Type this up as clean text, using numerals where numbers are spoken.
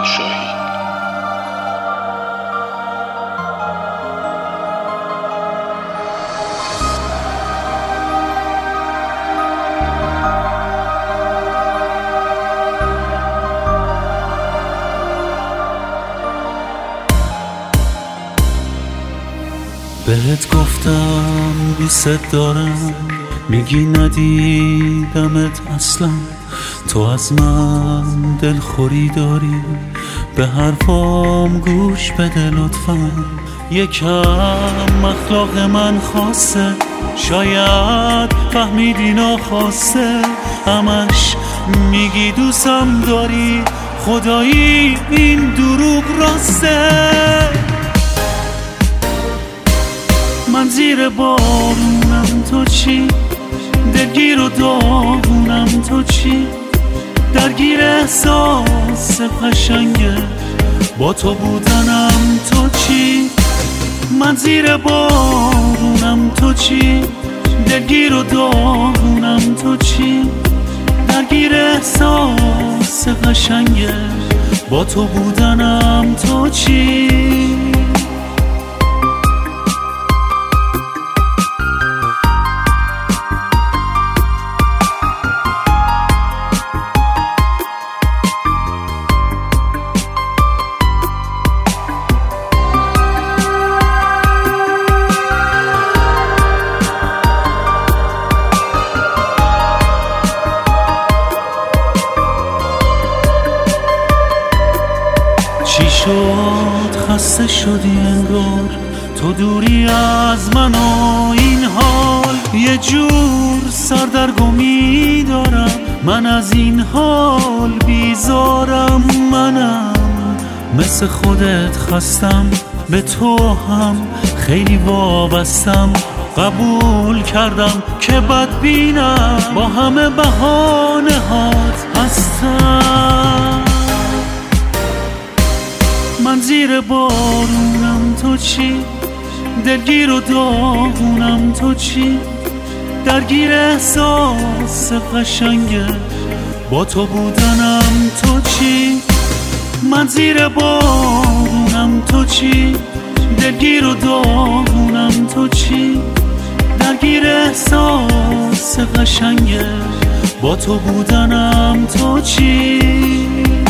شاهی. بهت گفتم دوست دارم، میگی ندیدمت اصلا. تو از من دلخوری داری، به حرفام گوش بده لطفا. یکم اخلاق من خاصه، شاید فهمیدی ناخواسته. همش میگی دوستم داری، خدایی این دروغ راسته. من زیر بارونم تو چی؟ دلگیر و داغونم تو چی؟ درگیر احساس قشنگه با تو بودنم تو چی؟ من زیر بارونم تو چی؟ دلگیر و داغونم تو چی؟ درگیر احساس قشنگه با تو بودنم تو چی؟ چی شد خسته شدی انگار، تو دوری از من و این حال. یه جور سردرگمی دارم، من از این حال بیزارم. منم مثل خودت خستم، به تو هم خیلی وابستم. قبول کردم که بدبینم، با همه بهانه هات هستم. من زیر بارونم تو چی؟ دلگیر و داغونم تو چی؟ درگیر احساس قشنگه با تو بودنم تو چی؟ من زیر بارونم تو چی؟ دلگیر و داغونم تو چی؟ درگیر احساس قشنگه با تو بودنم تو چی؟